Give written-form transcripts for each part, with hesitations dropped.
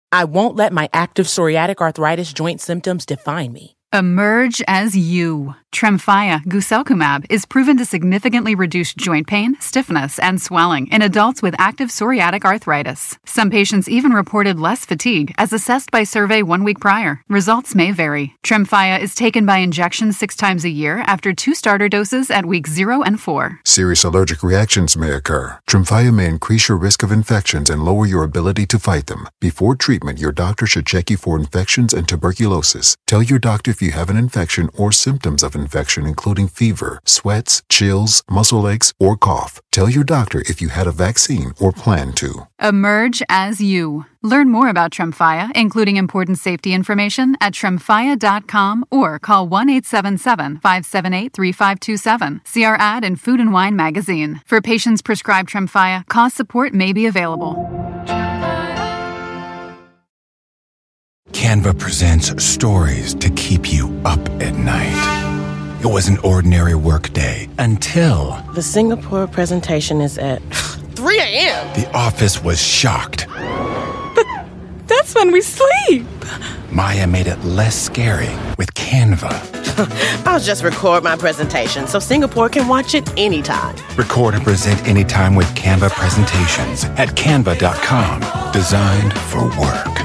I won't let my active psoriatic arthritis joint symptoms define me. Emerge as you. Tremfya guselkumab is proven to significantly reduce joint pain, stiffness, and swelling in adults with active psoriatic arthritis. Some patients even reported less fatigue as assessed by survey 1 week prior. Results may vary. Tremfya is taken by injection 6 times a year after 2 starter doses at weeks 0 and 4. Serious allergic reactions may occur. Tremfya may increase your risk of infections and lower your ability to fight them. Before treatment, your doctor should check you for infections and tuberculosis. Tell your doctor if you have an infection or symptoms of infection, including fever, sweats, chills, muscle aches, or cough. Tell your doctor if you had a vaccine or plan to. Emerge as you. Learn more about Tremfya, including important safety information, at tremfya.com or call 1-877-578-3527. See our ad in Food and Wine magazine. For patients prescribed Tremfya, cost support may be available. Canva presents stories to keep you up at night. It was an ordinary workday until The Singapore presentation is at 3 a.m. the office was shocked. That's when we sleep. Maya made it less scary with Canva. I'll just record my presentation so Singapore can watch it anytime. Record and present anytime with Canva presentations at canva.com. Designed for work.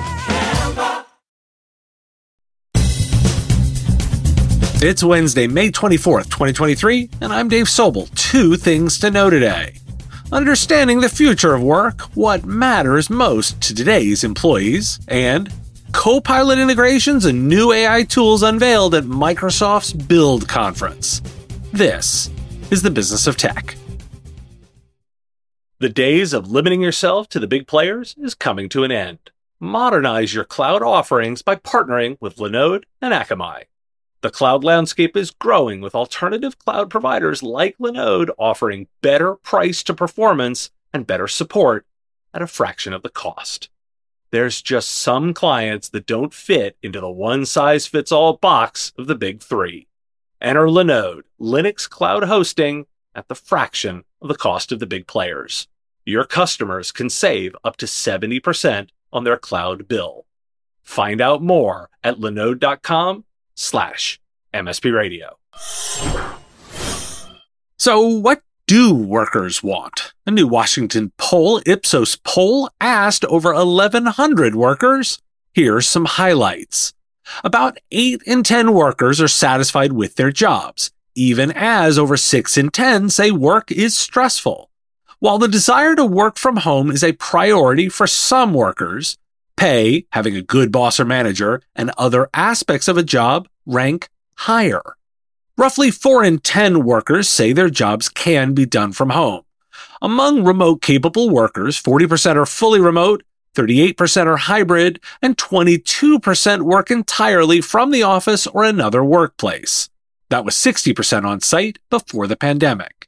It's Wednesday, May 24th, 2023, and I'm Dave Sobel. 2 things to know today. Understanding the future of work, what matters most to today's employees, and Copilot integrations and new AI tools unveiled at Microsoft's Build conference. This is the business of tech. The days of limiting yourself to the big players is coming to an end. Modernize your cloud offerings by partnering with Linode and Akamai. The cloud landscape is growing with alternative cloud providers like Linode offering better price to performance and better support at a fraction of the cost. There's just some clients that don't fit into the one-size-fits-all box of the big 3. Enter Linode, Linux cloud hosting at the fraction of the cost of the big players. Your customers can save up to 70% on their cloud bill. Find out more at linode.com/MSP Radio. So what do workers want? A new Washington Ipsos poll asked over 1,100 workers. Here's some highlights. About 8 in 10 workers are satisfied with their jobs, even as over 6 in 10 say work is stressful. While the desire to work from home is a priority for some workers, pay, having a good boss or manager, and other aspects of a job rank higher. Roughly 4 in 10 workers say their jobs can be done from home. Among remote-capable workers, 40% are fully remote, 38% are hybrid, and 22% work entirely from the office or another workplace. That was 60% on-site before the pandemic.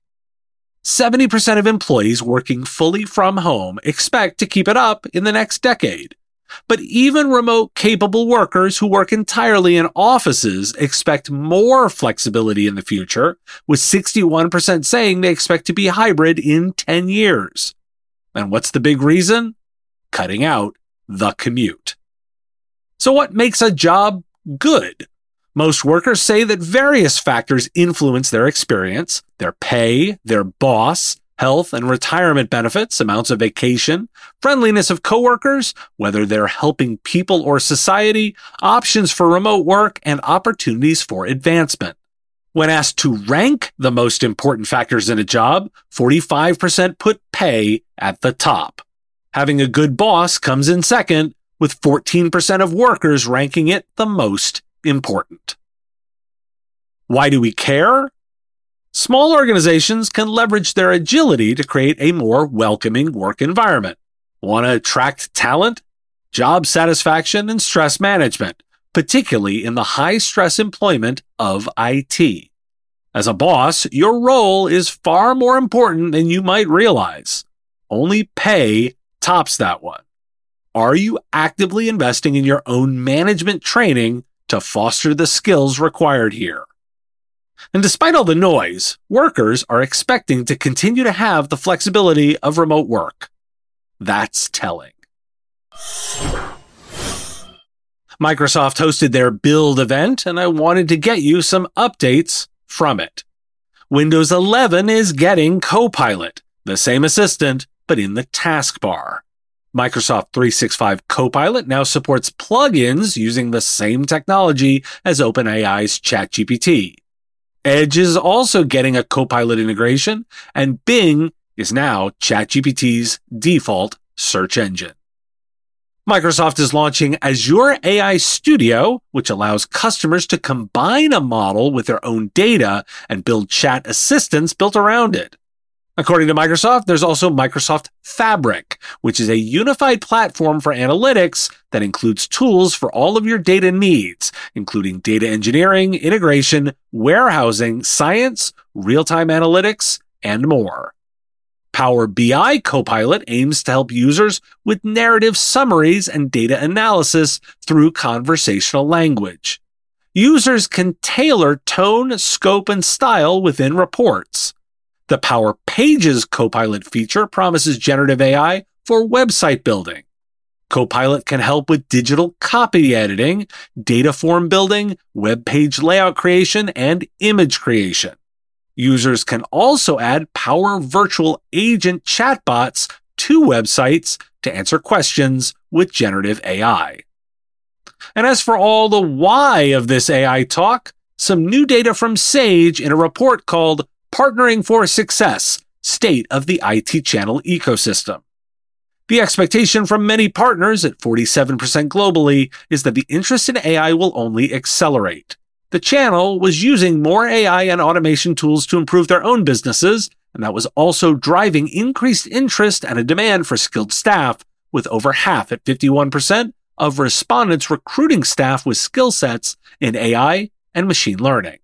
70% of employees working fully from home expect to keep it up in the next decade. But even remote-capable workers who work entirely in offices expect more flexibility in the future, with 61% saying they expect to be hybrid in 10 years. And what's the big reason? Cutting out the commute. So what makes a job good? Most workers say that various factors influence their experience: their pay, their boss, health and retirement benefits, amounts of vacation, friendliness of coworkers, whether they're helping people or society, options for remote work, and opportunities for advancement. When asked to rank the most important factors in a job, 45% put pay at the top. Having a good boss comes in second, with 14% of workers ranking it the most important. Why do we care? Small organizations can leverage their agility to create a more welcoming work environment. Want to attract talent? Job satisfaction and stress management, particularly in the high-stress employment of IT. As a boss, your role is far more important than you might realize. Only pay tops that one. Are you actively investing in your own management training to foster the skills required here? And despite all the noise, workers are expecting to continue to have the flexibility of remote work. That's telling. Microsoft hosted their Build event, and I wanted to get you some updates from it. Windows 11 is getting Copilot, the same assistant, but in the taskbar. Microsoft 365 Copilot now supports plugins using the same technology as OpenAI's ChatGPT. Edge is also getting a Copilot integration, and Bing is now ChatGPT's default search engine. Microsoft is launching Azure AI Studio, which allows customers to combine a model with their own data and build chat assistants built around it. According to Microsoft, there's also Microsoft Fabric, which is a unified platform for analytics that includes tools for all of your data needs, including data engineering, integration, warehousing, science, real-time analytics, and more. Power BI Copilot aims to help users with narrative summaries and data analysis through conversational language. Users can tailor tone, scope, and style within reports. The Power Pages Copilot feature promises generative AI for website building. Copilot can help with digital copy editing, data form building, web page layout creation, and image creation. Users can also add Power Virtual Agent chatbots to websites to answer questions with generative AI. And as for all the why of this AI talk, some new data from Sage in a report called Partnering for Success, State of the IT Channel Ecosystem. The expectation from many partners at 47% globally is that the interest in AI will only accelerate. The channel was using more AI and automation tools to improve their own businesses, and that was also driving increased interest and a demand for skilled staff, with over half at 51% of respondents recruiting staff with skill sets in AI and machine learning.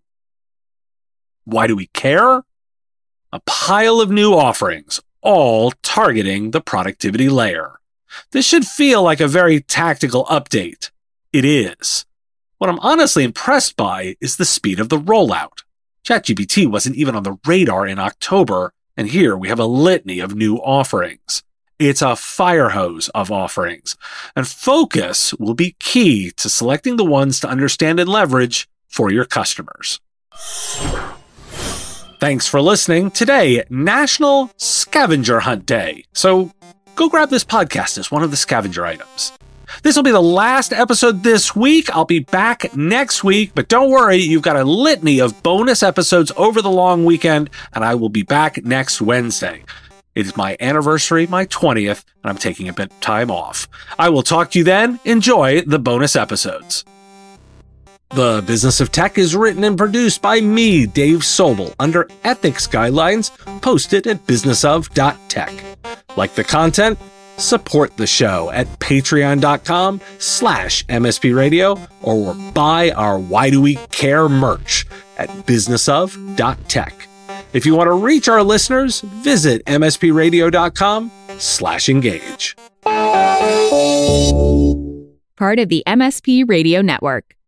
Why do we care? A pile of new offerings, all targeting the productivity layer. This should feel like a very tactical update. It is. What I'm honestly impressed by is the speed of the rollout. ChatGPT wasn't even on the radar in October, and here we have a litany of new offerings. It's a fire hose of offerings, and focus will be key to selecting the ones to understand and leverage for your customers. Thanks for listening. Today, National Scavenger Hunt Day. So go grab this podcast as one of the scavenger items. This will be the last episode this week. I'll be back next week, but don't worry, you've got a litany of bonus episodes over the long weekend, and I will be back next Wednesday. It is my anniversary, my 20th, and I'm taking a bit of time off. I will talk to you then. Enjoy the bonus episodes. The Business of Tech is written and produced by me, Dave Sobel, under ethics guidelines posted at businessof.tech. Like the content? Support the show at patreon.com/MSP Radio or buy our Why Do We Care merch at businessof.tech. If you want to reach our listeners, visit mspradio.com/engage. Part of the MSP Radio Network.